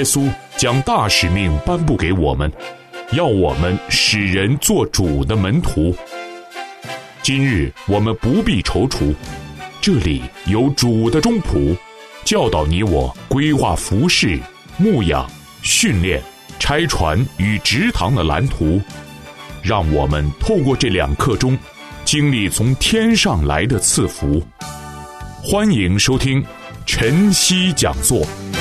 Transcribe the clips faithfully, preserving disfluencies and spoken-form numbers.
稣将大使命颁布给我们，要我们使人做主的门徒。今日我们不必踌躇，这里有主的中仆，教导你我规划服事、牧养、训练、拆船与植堂的蓝图，让我们透过这两刻钟，经历从天上来的赐福。欢迎收听晨曦讲座。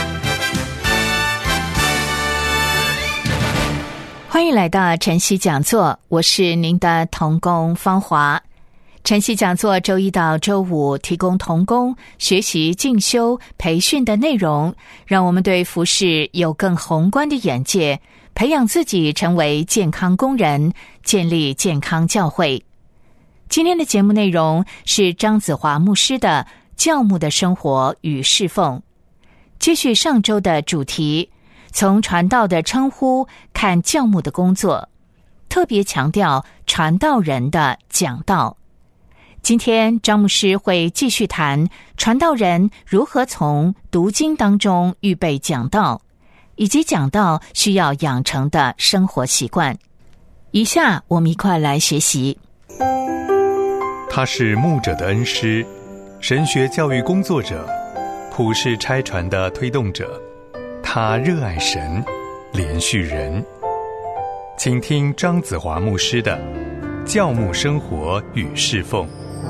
欢迎来到晨曦讲座，我是您的同工芳华。晨曦讲座周一到周五提供同工学习进修培训的内容，让我们对服事有更宏观的眼界，培养自己成为健康工人，建立健康教会。今天的节目内容是张子华牧师的教牧的生活与侍奉，接续上周的主题，从传道的称呼看教牧的工作，特别强调传道人的讲道。今天张牧师会继续谈传道人如何从读经当中预备讲道，以及讲道需要养成的生活习惯。以下我们一块来学习。 他是牧者的恩师，神学教育工作者，普世差传的推动者。他热爱神，连续人。请听张子华牧师的教牧生活与侍奉。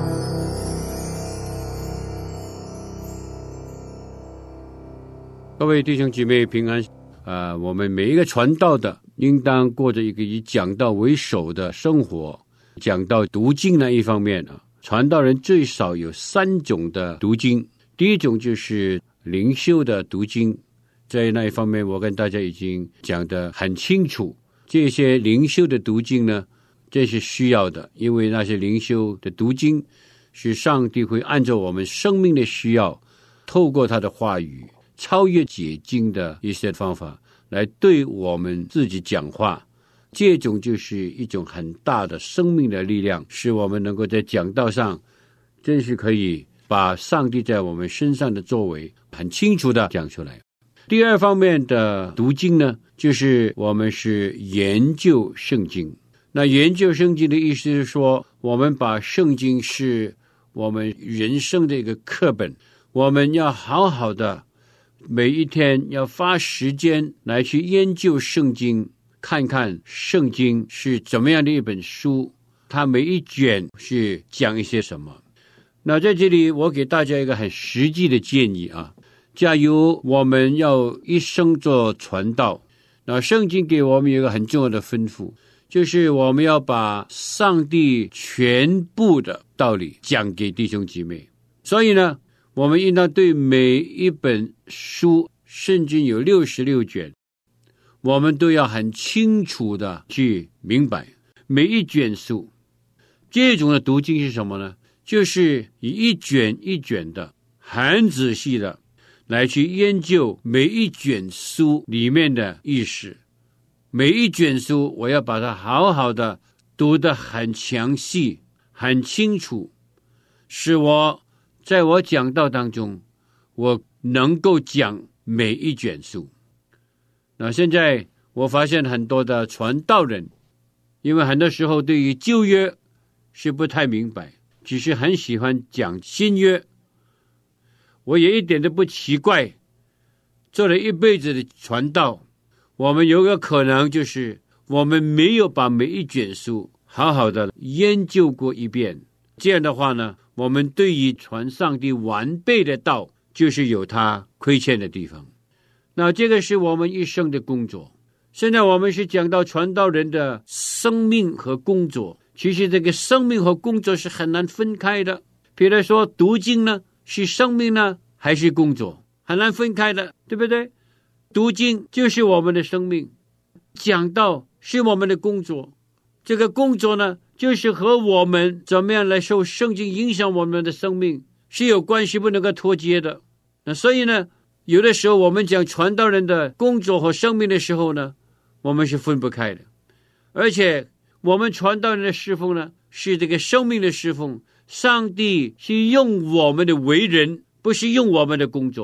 各位弟兄姐妹平安。呃，我们每一个传道的应当过着一个以讲道为首的生活。讲到读经那一方面啊，传道人最少有三种的读经。第一种就是灵修的读经，在那一方面我跟大家已经讲得很清楚，这些灵修的读经呢，这是需要的，因为那些灵修的读经是上帝会按照我们生命的需要，透过他的话语，超越解经的一些方法来对我们自己讲话。这种就是一种很大的生命的力量，使我们能够在讲道上真是可以把上帝在我们身上的作为很清楚的讲出来。第二方面的读经呢，就是我们是研究圣经。那研究圣经的意思是说，我们把圣经是我们人生的一个课本，我们要好好的每一天要花时间来去研究圣经，看看圣经是怎么样的一本书，它每一卷是讲一些什么。那在这里我给大家一个很实际的建议啊，假如我们要一生做传道，那圣经给我们有一个很重要的吩咐，就是我们要把上帝全部的道理讲给弟兄姐妹。所以呢，我们应当对每一本书，圣经有六十六卷，我们都要很清楚的去明白每一卷书。这种的读经是什么呢？就是以一卷一卷的很仔细的来去研究每一卷书里面的意思。每一卷书我要把它好好的读得很详细很清楚，使我在我讲道当中我能够讲每一卷书。那现在我发现很多的传道人，因为很多时候对于旧约是不太明白，只是很喜欢讲新约。我也一点都不奇怪，做了一辈子的传道，我们有个可能就是我们没有把每一卷书好好的研究过一遍。这样的话呢，我们对于传上帝完备的道就是有它亏欠的地方。那这个是我们一生的工作。现在我们是讲到传道人的生命和工作，其实这个生命和工作是很难分开的。比如说读经呢，是生命呢还是工作，很难分开的，对不对？读经就是我们的生命，讲道是我们的工作，这个工作呢就是和我们怎么样来受圣经影响我们的生命是有关系，不能够脱节的。那所以呢，有的时候我们讲传道人的工作和生命的时候呢，我们是分不开的。而且我们传道人的侍奉呢，是这个生命的侍奉，上帝是用我们的为人，不是用我们的工作。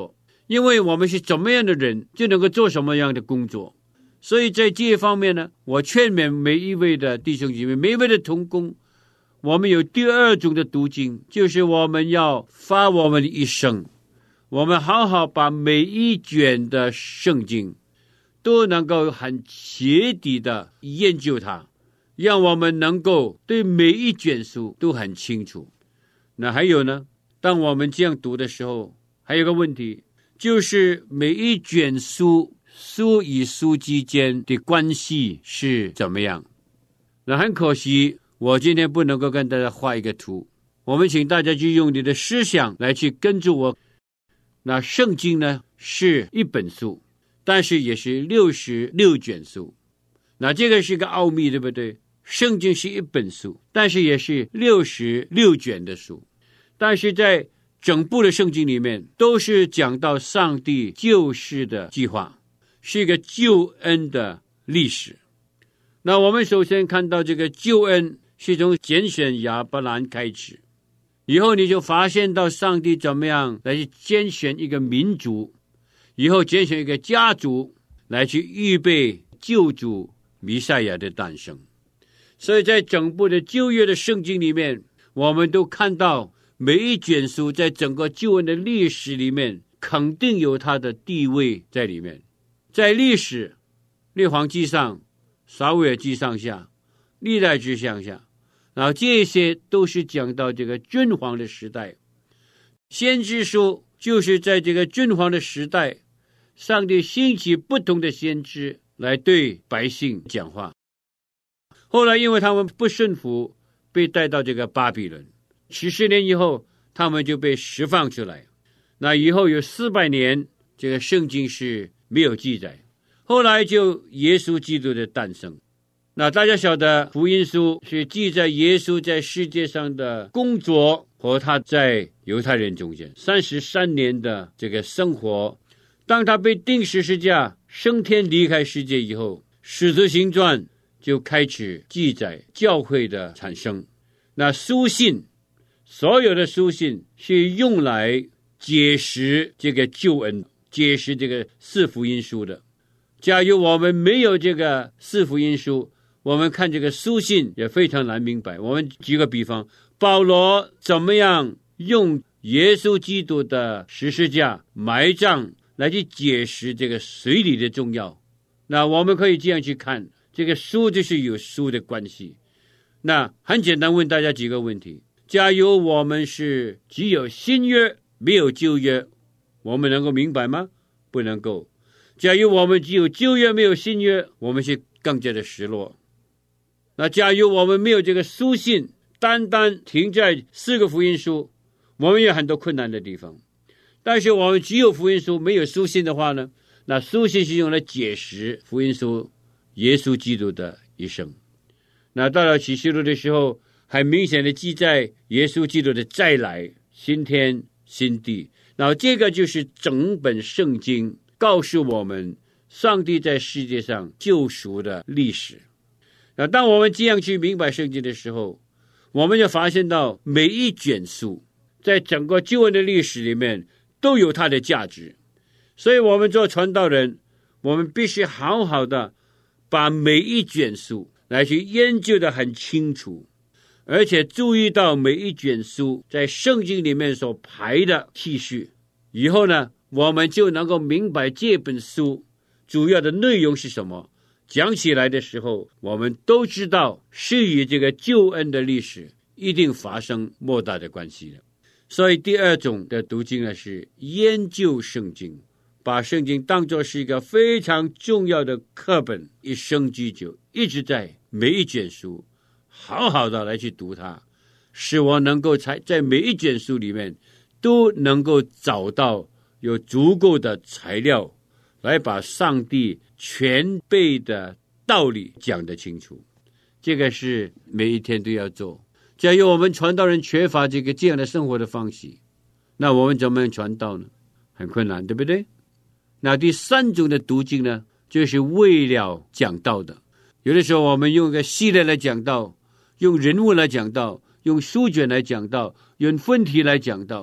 因为我们是怎么样的人，就能够做什么样的工作。所以在这一方面呢，我劝勉每一位的弟兄姐妹，每一位的同工，我们有第二种的读经，就是我们要花我们的一生，我们好好把每一卷的圣经都能够很彻底的研究它，让我们能够对每一卷书都很清楚。那还有呢，当我们这样读的时候，还有个问题，就是每一卷书书与书之间的关系是怎么样。那很可惜，我今天不能够跟大家画一个图，我们请大家去用你的思想来去跟着我。那圣经呢是一本书，但是也是六十六卷书，那这个是个奥秘，对不对？圣经是一本书，但是也是六十六卷的书，但是在整部的圣经里面都是讲到上帝救世的计划，是一个救恩的历史。那我们首先看到这个救恩是从拣选亚伯兰开始，以后你就发现到上帝怎么样来去拣选一个民族，以后拣选一个家族来去预备救主弥赛亚的诞生。所以在整部的旧约的圣经里面，我们都看到每一卷书在整个救恩的历史里面肯定有它的地位在里面。在历史列王记上、撒母耳记上下、历代志上下，然后这些都是讲到这个君王的时代。先知书就是在这个君王的时代，上帝兴起不同的先知来对百姓讲话。后来因为他们不顺服，被带到这个巴比伦，七十年以后他们就被释放出来。那以后有四百年，这个圣经是没有记载。后来就耶稣基督的诞生。那大家晓得福音书是记载耶稣在世界上的工作和他在犹太人中间三十三年的这个生活。当他被钉十字架升天离开世界以后，使徒行传就开始记载教会的产生。那书信，所有的书信是用来解释这个救恩，解释这个四福音书的。假如我们没有这个四福音书，我们看这个书信也非常难明白。我们举个比方，保罗怎么样用耶稣基督的十字架埋葬来去解释这个水礼的重要。那我们可以这样去看，这个书就是有书的关系。那很简单，问大家几个问题。假如我们是只有新约没有旧约，我们能够明白吗？不能够。假如我们只有旧约没有新约，我们是更加的失落。那假如我们没有这个书信，单单停在四个福音书，我们有很多困难的地方。但是我们只有福音书没有书信的话呢，那书信是用来解释福音书耶稣基督的一生。那到了启示录的时候，很明显的记载耶稣基督的再来，新天新地。然后这个就是整本圣经告诉我们上帝在世界上救赎的历史。那当我们这样去明白圣经的时候，我们就发现到每一卷书在整个救恩的历史里面都有它的价值。所以我们做传道人，我们必须好好的把每一卷书来去研究的很清楚，而且注意到每一卷书在圣经里面所排的次序。以后呢，我们就能够明白这本书主要的内容是什么。讲起来的时候，我们都知道是与这个救恩的历史一定发生莫大的关系的。所以第二种的读经呢，是研究圣经，把圣经当作是一个非常重要的课本，一生之久一直在每一卷书好好的来去读它，使我能够在每一卷书里面都能够找到有足够的材料来把上帝全备的道理讲得清楚。这个是每一天都要做。假如我们传道人缺乏这个这样的生活的方式，那我们怎么样传道呢？很困难，对不对？那第三种的读经呢，就是为了讲道的。有的时候我们用一个系列来讲道，用人物来讲道，用书卷来讲道，用分题来讲道。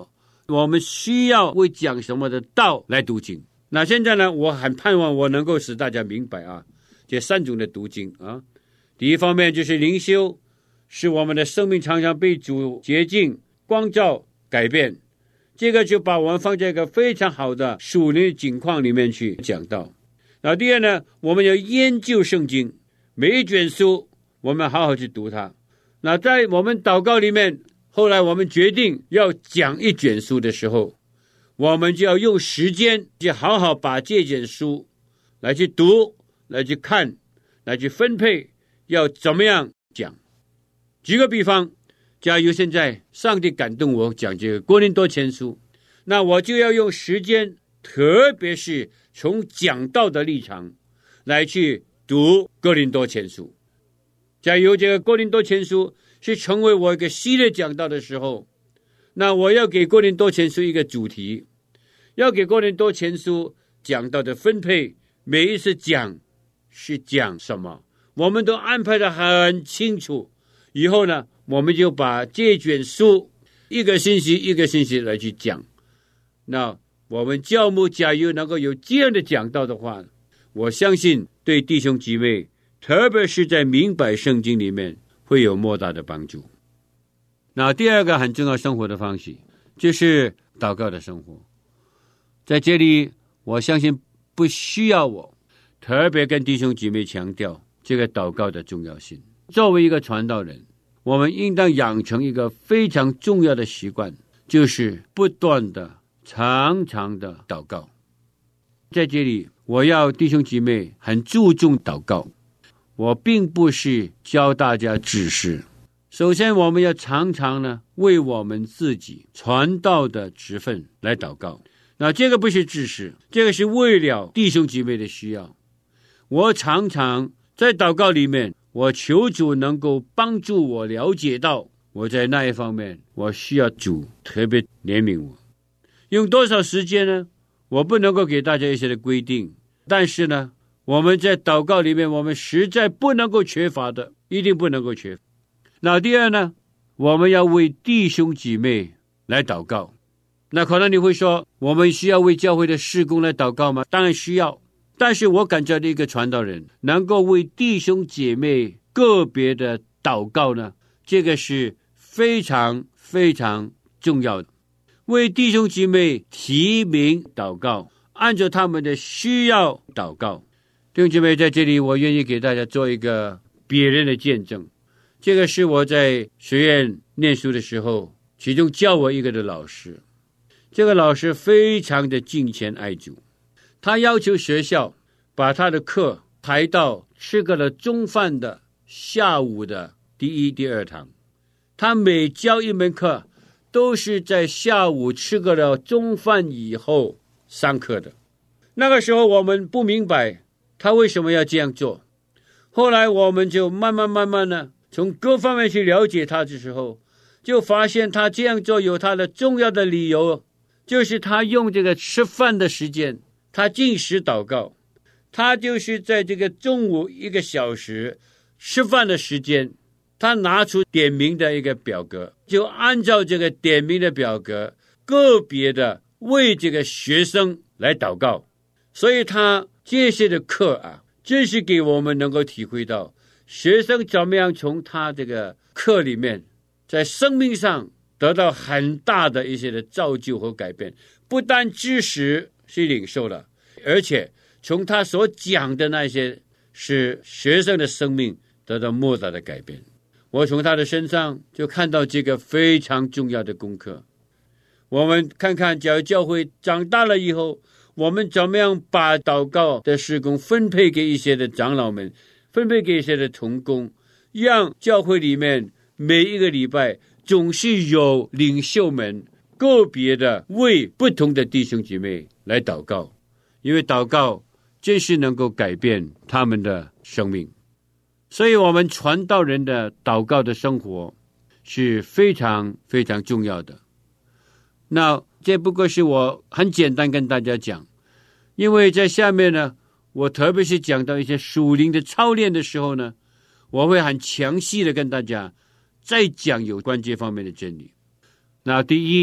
我们需要为讲什么的道来读经。那现在呢，我很盼望我能够使大家明白啊，这三种的读经啊。第一方面就是灵修，使我们的生命常常被主洁净、光照、改变。这个就把我们放在一个非常好的属灵境况里面去讲到。然后第二呢，我们要研究圣经，每一卷书我们好好去读它。那在我们祷告里面，后来我们决定要讲一卷书的时候，我们就要用时间去好好把这卷书来去读，来去看，来去分配，要怎么样讲。举个比方，假如现在上帝感动我讲这个哥林多前书，那我就要用时间，特别是从讲道的立场来去读哥林多前书。假如这个哥林多前书是成为我一个系列讲道的时候，那我要给哥林多前书一个主题，要给哥林多前书讲道的分配，每一次讲是讲什么，我们都安排得很清楚。以后呢，我们就把这卷书一个星期一个星期来去讲。那我们教牧假如能够有这样的讲道的话，我相信对弟兄姐妹，特别是在明白圣经里面会有莫大的帮助。那第二个很重要生活的方式就是祷告的生活。在这里我相信不需要我特别跟弟兄姐妹强调这个祷告的重要性。作为一个传道人，我们应当养成一个非常重要的习惯，就是不断的常常的祷告。在这里我要弟兄姐妹很注重祷告，我并不是教大家知识。首先我们要常常呢为我们自己传道的职分来祷告。那这个不是知识，这个是为了弟兄姐妹的需要。我常常在祷告里面，我求主能够帮助我了解到我在那一方面我需要主特别怜悯我。用多少时间呢？我不能够给大家一些的规定，但是呢我们在祷告里面我们实在不能够缺乏的，一定不能够缺乏。那第二呢，我们要为弟兄姐妹来祷告。那可能你会说，我们需要为教会的事工来祷告吗？当然需要。但是我感觉的一个传道人能够为弟兄姐妹个别的祷告呢，这个是非常非常重要的。为弟兄姐妹提名祷告，按照他们的需要祷告。弟兄姐妹，在这里我愿意给大家做一个别人的见证。这个是我在学院念书的时候，其中教我一个的老师。这个老师非常的敬虔爱主，他要求学校把他的课排到吃过了中饭的下午的第一、第二堂。他每教一门课都是在下午吃过了中饭以后上课的。那个时候我们不明白他为什么要这样做，后来我们就慢慢慢慢呢，从各方面去了解他的时候，就发现他这样做有他的重要的理由，就是他用这个吃饭的时间，他禁食祷告，他就是在这个中午一个小时吃饭的时间，他拿出点名的一个表格，就按照这个点名的表格个别的为这个学生来祷告。所以他这些的课啊，真是给我们能够体会到学生怎么样从他这个课里面在生命上得到很大的一些的造就和改变。不但知识是领受了，而且从他所讲的那些使学生的生命得到莫大的改变。我从他的身上就看到这个非常重要的功课。我们看看假如教会长大了以后，我们怎么样把祷告的事工分配给一些的长老们，分配给一些的同工，让教会里面每一个礼拜总是有领袖们个别的为不同的弟兄姐妹来祷告，因为祷告真是能够改变他们的生命。所以我们传道人的祷告的生活是非常非常重要的。那这不过是我很简单跟大家讲，因为在下面呢，我特别是讲到一些属灵的操练的时候呢，我会很详细的跟大家再讲有关这方面的真理。那第一，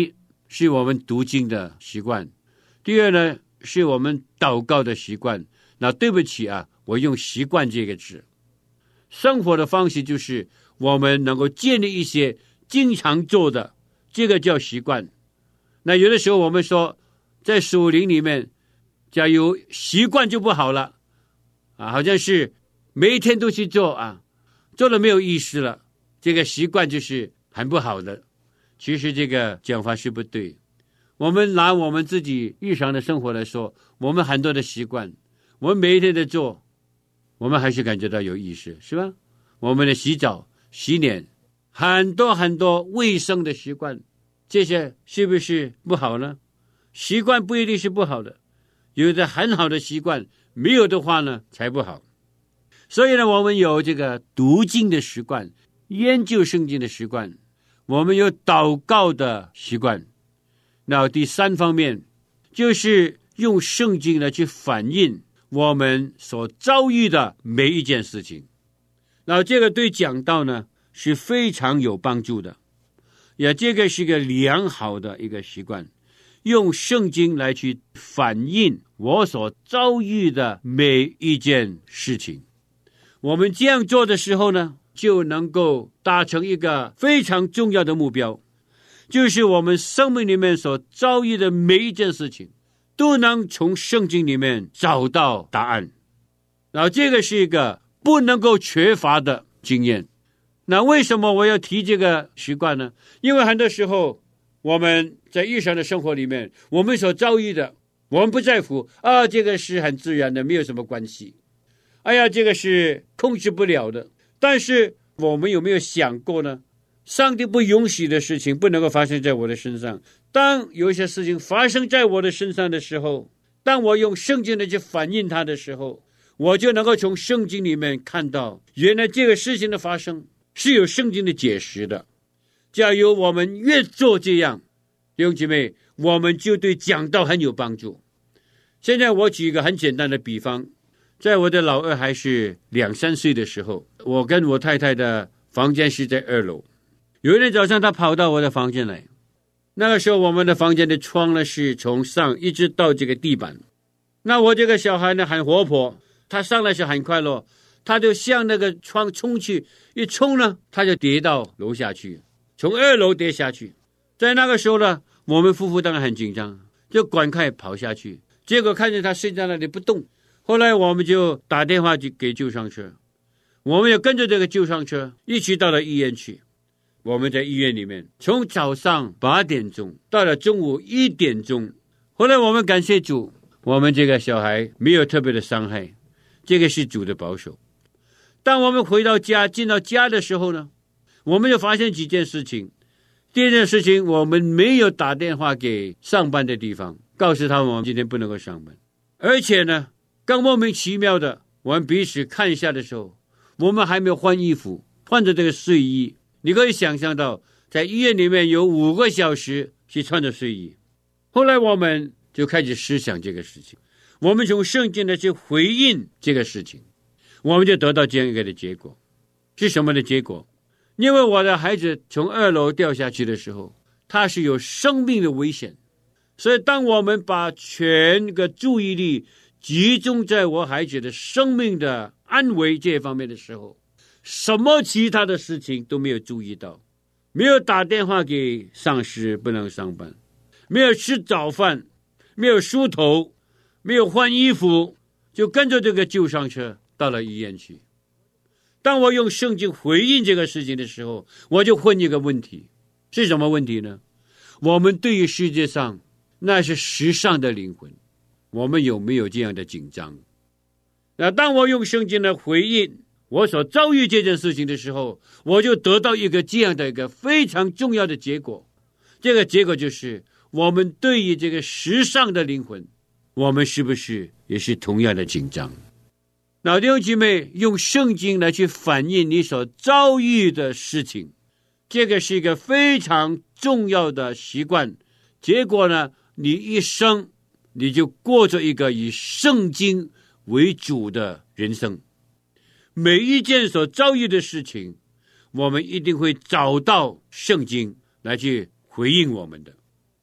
是我们读经的习惯，第二呢是我们祷告的习惯。那对不起啊，我用习惯这个字。生活的方式就是我们能够建立一些经常做的，这个叫习惯。那有的时候我们说在属灵里面，假如习惯就不好了啊，好像是每一天都去做啊，做了没有意思了，这个习惯就是很不好的。其实这个讲法是不对。我们拿我们自己日常的生活来说，我们很多的习惯，我们每一天的做，我们还是感觉到有意思，是吧？我们的洗澡、洗脸，很多很多卫生的习惯，这些是不是不好呢？习惯不一定是不好的，有的很好的习惯，没有的话呢才不好。所以呢，我们有这个读经的习惯，研究圣经的习惯，我们有祷告的习惯。那第三方面就是用圣经呢去反映我们所遭遇的每一件事情。那这个对讲道呢是非常有帮助的，也这个是一个良好的一个习惯，用圣经来去反映我所遭遇的每一件事情。我们这样做的时候呢，就能够达成一个非常重要的目标，就是我们生命里面所遭遇的每一件事情都能从圣经里面找到答案。然后这个是一个不能够缺乏的经验。那为什么我要提这个习惯呢？因为很多时候我们在日常的生活里面，我们所遭遇的，我们不在乎啊，这个是很自然的，没有什么关系。哎呀，这个是控制不了的。但是我们有没有想过呢？上帝不允许的事情不能够发生在我的身上。当有一些事情发生在我的身上的时候，当我用圣经的去反映它的时候，我就能够从圣经里面看到，原来这个事情的发生是有圣经的解释的。假如我们越做这样，弟兄姐妹，我们就对讲道很有帮助。现在我举一个很简单的比方，在我的老二还是两三岁的时候，我跟我太太的房间是在二楼。有一天早上，他跑到我的房间来。那个时候，我们的房间的窗呢是从上一直到这个地板。那我这个小孩呢很活泼，他上来是很快乐，他就向那个窗冲去，一冲呢，他就跌到楼下去，从二楼跌下去。在那个时候呢，我们夫妇当然很紧张，就赶快跑下去，结果看见他睡在那里不动。后来我们就打电话给救伤车，我们也跟着这个救伤车一起到了医院去。我们在医院里面，从早上八点钟到了中午一点钟。后来我们感谢主，我们这个小孩没有特别的伤害，这个是主的保守。当我们回到家，进到家的时候呢，我们就发现几件事情。第一件事情，我们没有打电话给上班的地方，告诉他们我们今天不能够上班。而且呢，更莫名其妙的，我们彼此看一下的时候，我们还没有换衣服，换着这个睡衣。你可以想象到，在医院里面有五个小时是穿着睡衣。后来我们就开始思想这个事情，我们从圣经的去回应这个事情，我们就得到这样一个的结果。是什么的结果？因为我的孩子从二楼掉下去的时候，他是有生命的危险，所以当我们把全个注意力集中在我孩子的生命的安危这方面的时候，什么其他的事情都没有注意到，没有打电话给上司不能上班，没有吃早饭，没有梳头，没有换衣服，就跟着这个救伤车到了医院去。当我用圣经回应这个事情的时候，我就问一个问题，是什么问题呢？我们对于世界上那是时尚的灵魂，我们有没有这样的紧张？那当我用圣经来回应我所遭遇这件事情的时候，我就得到一个这样的一个非常重要的结果。这个结果就是我们对于这个时尚的灵魂，我们是不是也是同样的紧张？那弟兄姐妹，用圣经来去反映你所遭遇的事情，这个是一个非常重要的习惯。结果呢，你一生你就过着一个以圣经为主的人生。每一件所遭遇的事情，我们一定会找到圣经来去回应我们的。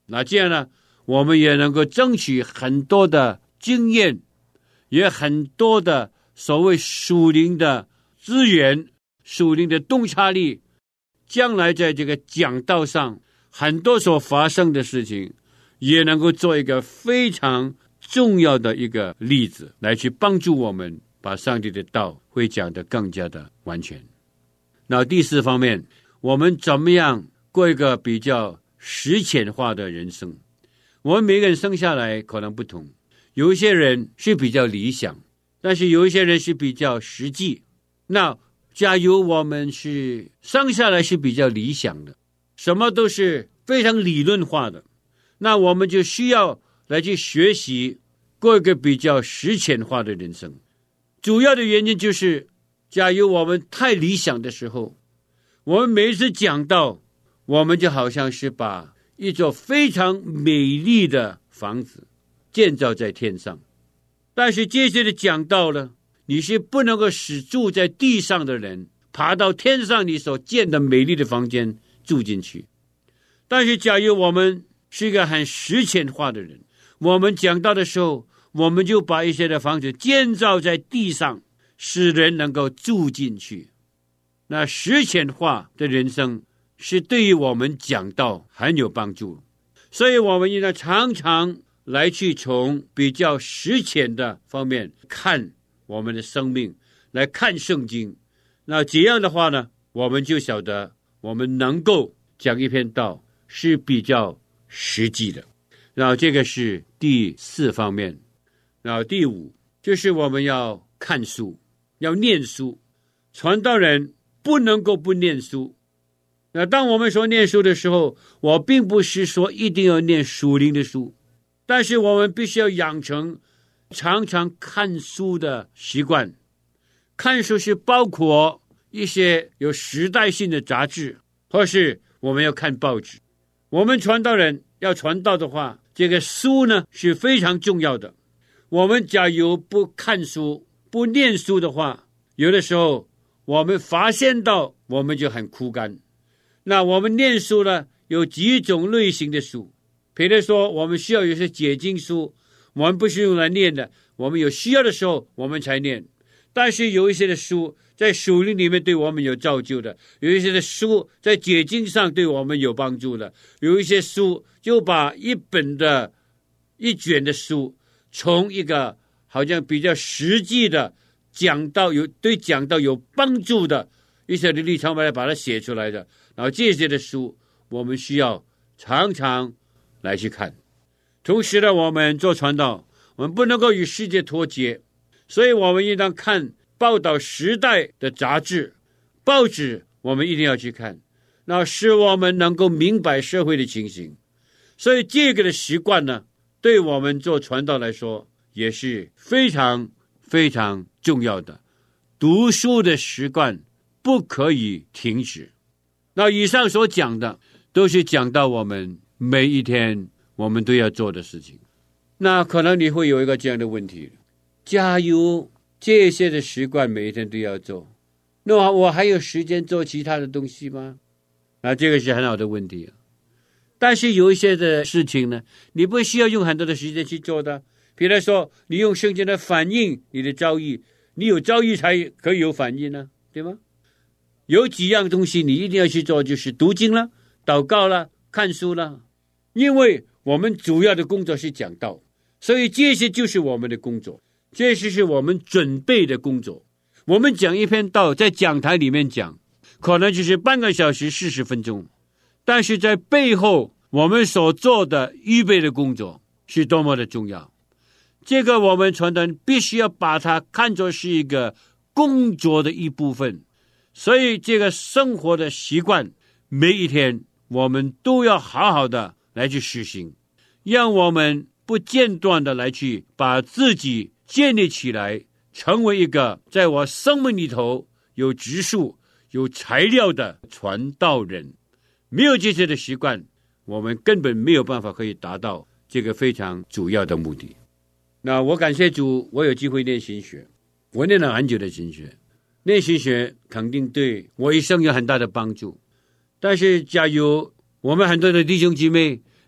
那这样呢，我们也能够争取很多的经验，也很多的所谓属灵的资源、属灵的洞察力，将来在这个讲道上很多所发生的事情，也能够做一个非常重要的一个例子，来去帮助我们把上帝的道会讲得更加的完全。那第四方面，我们怎么样过一个比较实践化的人生？我们每个人生下来可能不同，有一些人是比较理想，但是有一些人是比较实际。那假如我们是生下来是比较理想的，什么都是非常理论化的，那我们就需要来去学习过一个比较实践化的人生。主要的原因就是，假如我们太理想的时候，我们每一次讲到，我们就好像是把一座非常美丽的房子建造在天上，但是这些的讲到了，你是不能够使住在地上的人爬到天上你所建的美丽的房间住进去。但是假如我们是一个很实践化的人，我们讲到的时候，我们就把一些的房子建造在地上，使人能够住进去。那实践化的人生是对于我们讲道很有帮助，所以我们应该常常来去从比较实践的方面看我们的生命，来看圣经。那这样的话呢，我们就晓得我们能够讲一篇道是比较实际的。然后这个是第四方面。然后第五就是我们要看书，要念书。传道人不能够不念书。那当我们说念书的时候，我并不是说一定要念属灵的书，但是我们必须要养成常常看书的习惯。看书是包括一些有时代性的杂志，或是我们要看报纸。我们传道人要传道的话，这个书呢是非常重要的。我们假如不看书、不念书的话，有的时候我们发现到我们就很枯干。那我们念书呢，有几种类型的书，比如说我们需要有些解经书，我们不是用来念的，我们有需要的时候我们才念。但是有一些的书在属灵里面对我们有造就的，有一些的书在解经上对我们有帮助的，有一些书就把一本的一卷的书，从一个好像比较实际的讲道，有对讲道有帮助的一些的立场来把它写出来的。然后这些的书我们需要常常来去看。同时呢，我们做传道，我们不能够与世界脱节，所以我们应当看报道时代的杂志、报纸，我们一定要去看，那使我们能够明白社会的情形。所以这个的习惯呢，对我们做传道来说也是非常非常重要的。读书的习惯不可以停止。那以上所讲的都是讲到我们每一天我们都要做的事情。那可能你会有一个这样的问题，假如这些的习惯每一天都要做，那我还有时间做其他的东西吗？那这个是很好的问题。但是有一些的事情呢，你不需要用很多的时间去做的。比如说你用圣经来反映你的遭遇，你有遭遇才可以有反应呢，对吗？有几样东西你一定要去做，就是读经了、祷告了、看书了。因为我们主要的工作是讲道，所以这些就是我们的工作，这些是我们准备的工作。我们讲一篇道，在讲台里面讲，可能就是半个小时四十分钟，但是在背后我们所做的预备的工作是多么的重要。这个我们传道人必须要把它看作是一个工作的一部分。所以这个生活的习惯，每一天我们都要好好的来去实行，让我们不间断的来去把自己建立起来，成为一个在我生命里头有植树、有材料的传道人。没有这些的习惯，我们根本没有办法可以达到这个非常主要的目的。那我感谢主，我有机会念神学，我念了很久的神学，念神学肯定对我一生有很大的帮助。但是假如我们很多的弟兄姐妹，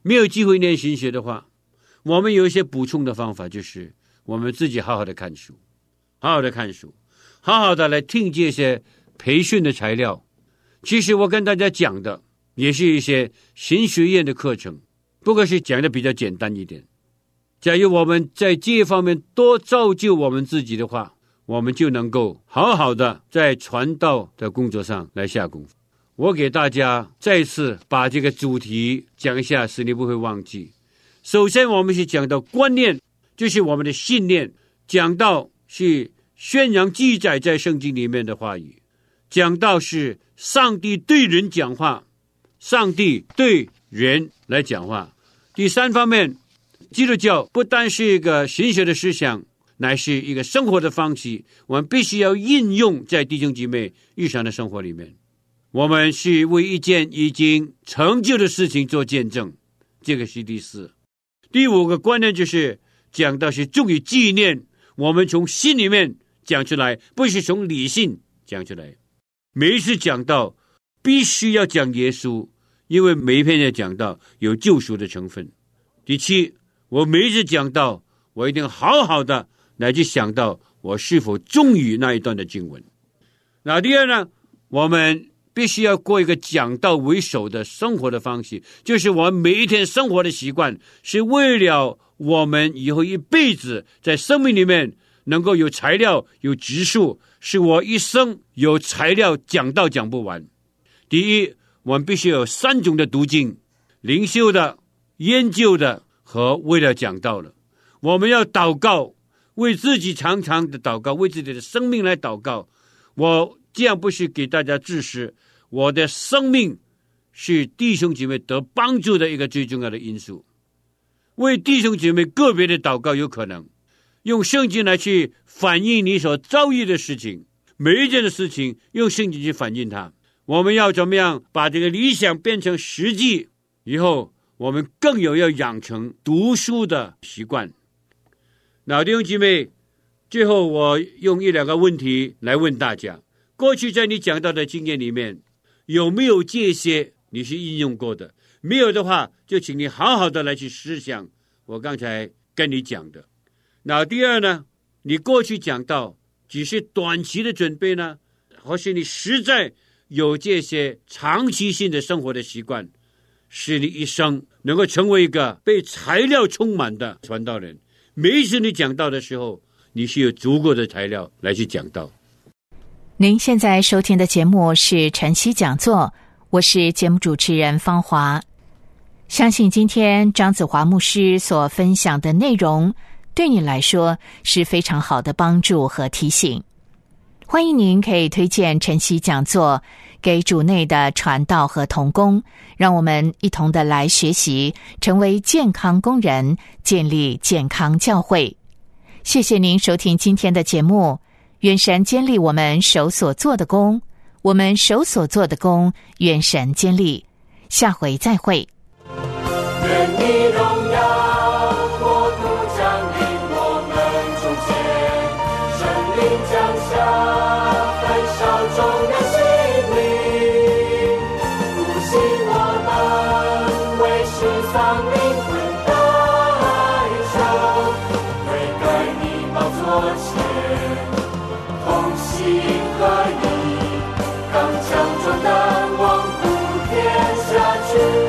没有机会念神学的话，我们有一些补充的方法，就是我们自己好好的看书，好好的看书，好好的来听这些培训的材料。其实我跟大家讲的也是一些神学院的课程，不过是讲的比较简单一点。假如我们在这方面多造就我们自己的话，我们就能够好好的在传道的工作上来下功夫。我给大家再次把这个主题讲一下，使你不会忘记。首先我们是讲到观念，就是我们的信念，讲到是宣扬记载在圣经里面的话语，讲到是上帝对人讲话，上帝对人来讲话。第三方面，基督教不单是一个神学的思想，乃是一个生活的方式，我们必须要应用在弟兄姐妹日常的生活里面。我们是为一件已经成就的事情做见证，这个是第四。第五个观念就是讲到是重于纪念，我们从心里面讲出来，不是从理性讲出来。每一次讲到必须要讲耶稣，因为每一篇的讲到有救赎的成分。第七，我每一次讲到，我一定好好的来去想到我是否忠于那一段的经文。那第二呢，我们必须要过一个讲道为首的生活的方式，就是我们每一天生活的习惯，是为了我们以后一辈子在生命里面能够有材料有植树，是我一生有材料讲道讲不完。第一，我们必须有三种的途径，灵修的、研究的和为了讲道的。我们要祷告，为自己常常的祷告，为自己的生命来祷告。我这样不是给大家知识，我的生命是弟兄姐妹得帮助的一个最重要的因素。为弟兄姐妹个别的祷告，有可能用圣经来去反映你所遭遇的事情，每一件的事情用圣经去反映它。我们要怎么样把这个理想变成实际，以后我们更有要养成读书的习惯。那弟兄姐妹，最后我用一两个问题来问大家，过去在你讲到的经验里面，有没有这些你是应用过的？没有的话，就请你好好的来去思想我刚才跟你讲的。那第二呢，你过去讲到只是短期的准备呢，或是你实在有这些长期性的生活的习惯，使你一生能够成为一个被材料充满的传道人。每一次你讲道的时候，你是有足够的材料来去讲道。 您现在收听的节目是晨曦讲座，我是节目主持人方华。相信今天张子华牧师所分享的内容，对你来说是非常好的帮助和提醒。欢迎您可以推荐晨曦讲座给主内的传道和同工，让我们一同的来学习，成为健康工人，建立健康教会。谢谢您收听今天的节目，愿神坚立我们手所做的工，我们手所做的工，愿神坚立。下回再会。 愿你荣耀国度降临我们中间，圣灵降下，焚烧众人心灵，复兴我们，为世上灵魂代求，悔改你宝座前，同心合一，刚强壮胆，望普天下去。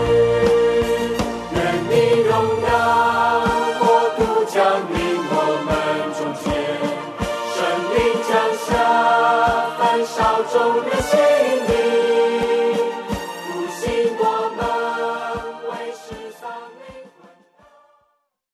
降临我们中间，圣灵降下，焚烧众人。